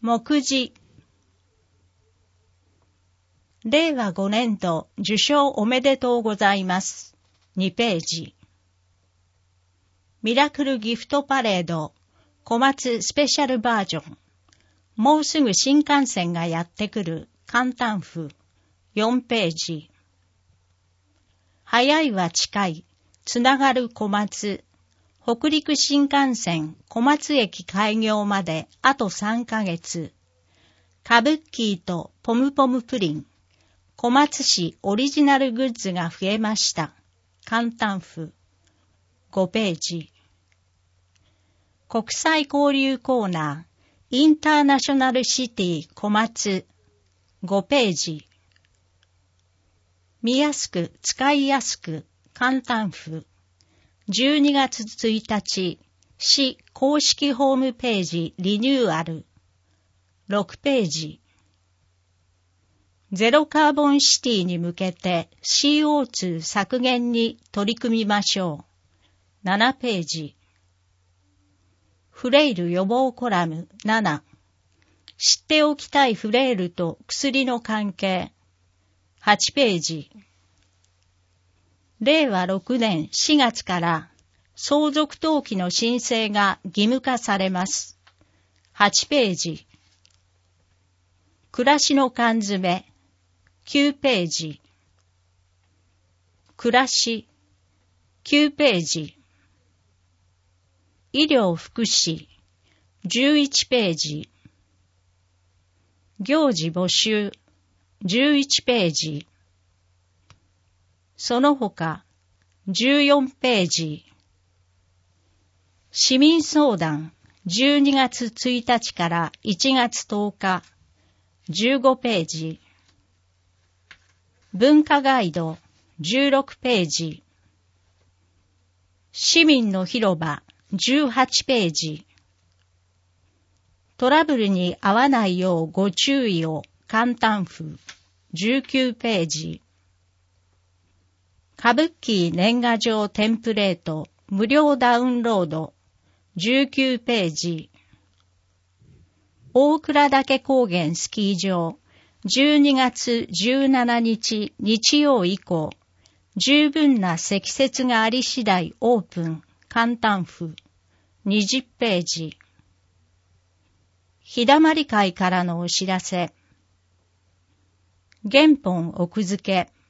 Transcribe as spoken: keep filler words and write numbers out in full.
目次。れいわごねん度受賞おめでとうございます。にページ。ミラクルギフトパレード小松スペシャルバージョン。もうすぐ新幹線がやってくる簡単譜よんページ。早いは近いつながる小松。北陸新幹線小松駅開業まであとさんかげつ。カブッキーとポムポムプリン。小松市オリジナルグッズが増えました。簡単譜ごページ。国際交流コーナーインターナショナルシティ小松ごページ。見やすく使いやすく簡単譜じゅうにがつついたち市公式ホームページリニューアルろくページ。ゼロカーボンシティに向けて シーオーツー 削減に取り組みましょう。ななページ。フレイル予防コラムなな。知っておきたいフレイルと薬の関係。はちページ。れいわろくねんしがつから相続登記の申請が義務化されます。はちページ。暮らしの缶詰きゅうページ。暮らしきゅうページ。医療福祉じゅういちページ。行事募集じゅういちページ。その他じゅうよんページ。市民相談じゅうにがつついたちからいちがつとおかじゅうごページ。文化ガイドじゅうろくページ。市民の広場じゅうはちページ。トラブルに遭わないようご注意を簡単譜じゅうきゅうページ。歌舞伎年賀状テンプレート無料ダウンロードじゅうきゅうページ。大倉岳高原スキー場じゅうにがつじゅうしちにち日曜以降、十分な積雪があり次第オープン簡単譜にじゅっページ。日だまり会からのお知らせ。原本奥付け